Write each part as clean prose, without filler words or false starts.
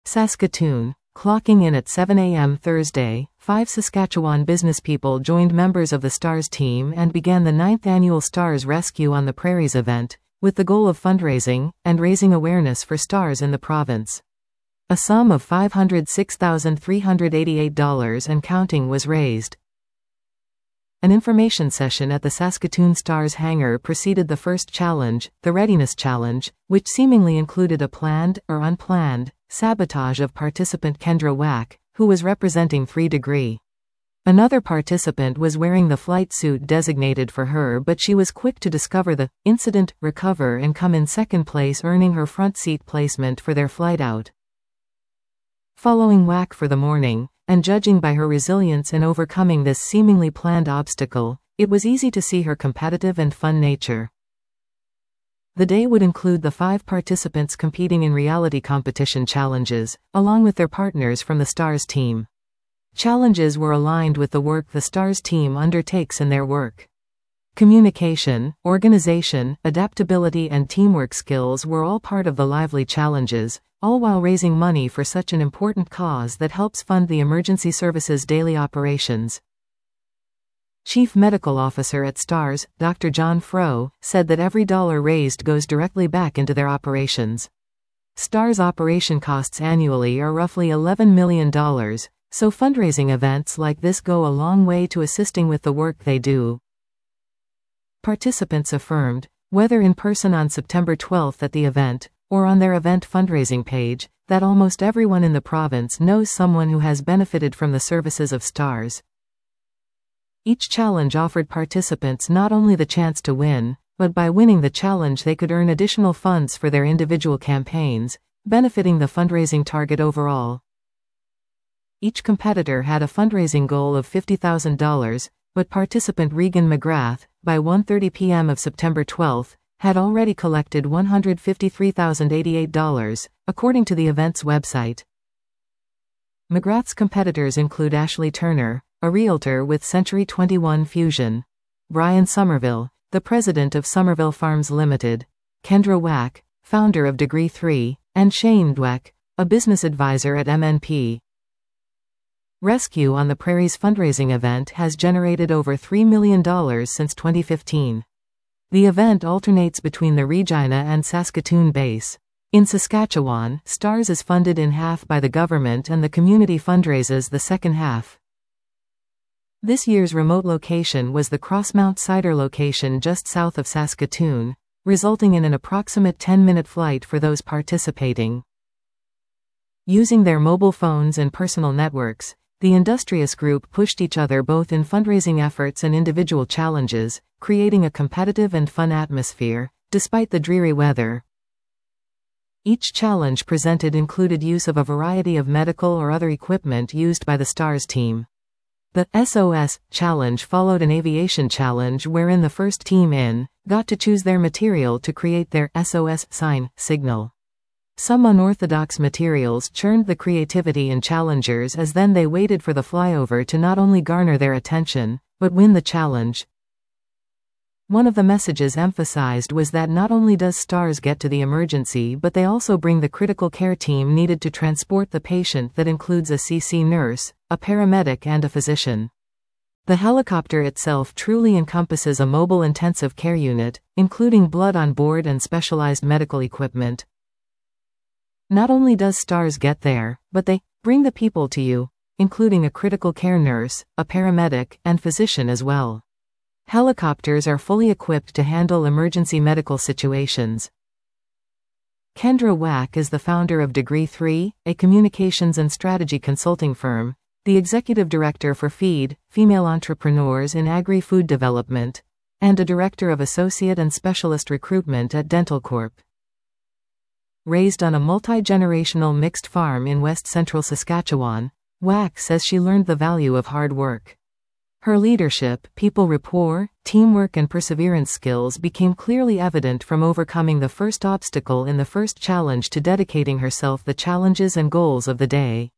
Saskatoon. Clocking in at 7 a.m. Thursday, 5 Saskatchewan businesspeople joined members of the STARS team and began the 9th annual STARS Rescue on the Prairies event, with the goal of fundraising and raising awareness for STARS in the province. A sum of $506,388 and counting was raised. An information session at the Saskatoon STARS hangar preceded the first challenge, the Readiness Challenge, which seemingly included a planned, or unplanned, sabotage of participant Kendra Wack, who was representing 3 Degree. Another participant was wearing the flight suit designated for her, but she was quick to discover the incident, recover and come in second place, earning her front seat placement for their flight out. Following Wack for the morning, and judging by her resilience in overcoming this seemingly planned obstacle, it was easy to see her competitive and fun nature. The day would include the 5 participants competing in reality competition challenges, along with their partners from the STARS team. Challenges were aligned with the work the STARS team undertakes in their work. Communication, organization, adaptability and teamwork skills were all part of the lively challenges, all while raising money for such an important cause that helps fund the emergency services' daily operations. Chief Medical Officer at STARS, Dr. John Froh, said that every dollar raised goes directly back into their operations. STARS operation costs annually are roughly $11 million, so fundraising events like this go a long way to assisting with the work they do. Participants affirmed, whether in person on September 12 at the event, or on their event fundraising page, that almost everyone in the province knows someone who has benefited from the services of STARS. Each challenge offered participants not only the chance to win, but by winning the challenge they could earn additional funds for their individual campaigns, benefiting the fundraising target overall. Each competitor had a fundraising goal of $50,000, but participant Regan McGrath, by 1:30 p.m. of September 12, had already collected $153,088, according to the event's website. McGrath's competitors include Ashley Turner, a realtor with Century 21 Fusion; Brian Somerville, the president of Somerville Farms Limited; Kendra Wack, founder of Degree 3, and Shane Dweck, a business advisor at MNP. Rescue on the Prairies fundraising event has generated over $3 million since 2015. The event alternates between the Regina and Saskatoon base. In Saskatchewan, STARS is funded in half by the government and the community fundraises the second half. This year's remote location was the Crossmount Cider location just south of Saskatoon, resulting in an approximate 10-minute flight for those participating. Using their mobile phones and personal networks, the Industrious Group pushed each other both in fundraising efforts and individual challenges, creating a competitive and fun atmosphere, despite the dreary weather. Each challenge presented included use of a variety of medical or other equipment used by the STARS team. The SOS challenge followed an aviation challenge wherein the first team in got to choose their material to create their SOS sign signal. Some unorthodox materials churned the creativity in challengers as then they waited for the flyover to not only garner their attention, but win the challenge. One of the messages emphasized was that not only does STARS get to the emergency, but they also bring the critical care team needed to transport the patient, that includes a CC nurse, a paramedic and a physician. The helicopter itself truly encompasses a mobile intensive care unit, including blood on board and specialized medical equipment. Not only does STARS get there, but they bring the people to you, including a critical care nurse, a paramedic, and physician as well. Helicopters are fully equipped to handle emergency medical situations. Kendra Wack is the founder of Degree 3, a communications and strategy consulting firm, the executive director for FEED, Female Entrepreneurs in Agri-Food Development, and a director of associate and specialist recruitment at Dental Corp. Raised on a multi-generational mixed farm in West Central Saskatchewan, Wack says she learned the value of hard work. Her leadership, people rapport, teamwork and perseverance skills became clearly evident from overcoming the first obstacle in the first challenge to dedicating herself the challenges and goals of the day.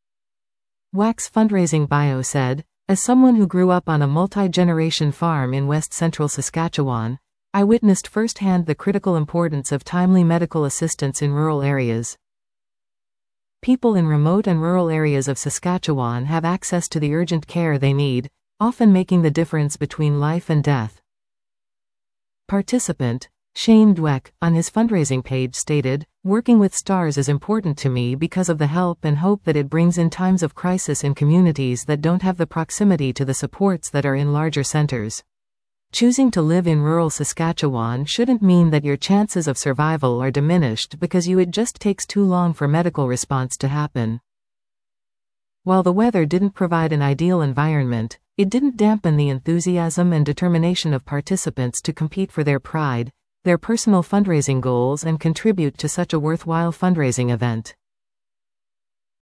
Wack's fundraising bio said, "As someone who grew up on a multi-generation farm in West Central Saskatchewan, I witnessed firsthand the critical importance of timely medical assistance in rural areas. People in remote and rural areas of Saskatchewan have access to the urgent care they need, often making the difference between life and death. Participant Shane Dweck, on his fundraising page stated, "Working with STARS is important to me because of the help and hope that it brings in times of crisis in communities that don't have the proximity to the supports that are in larger centers. Choosing to live in rural Saskatchewan shouldn't mean that your chances of survival are diminished because it just takes too long for medical response to happen." While the weather didn't provide an ideal environment, it didn't dampen the enthusiasm and determination of participants to compete for their pride, their personal fundraising goals and contribute to such a worthwhile fundraising event.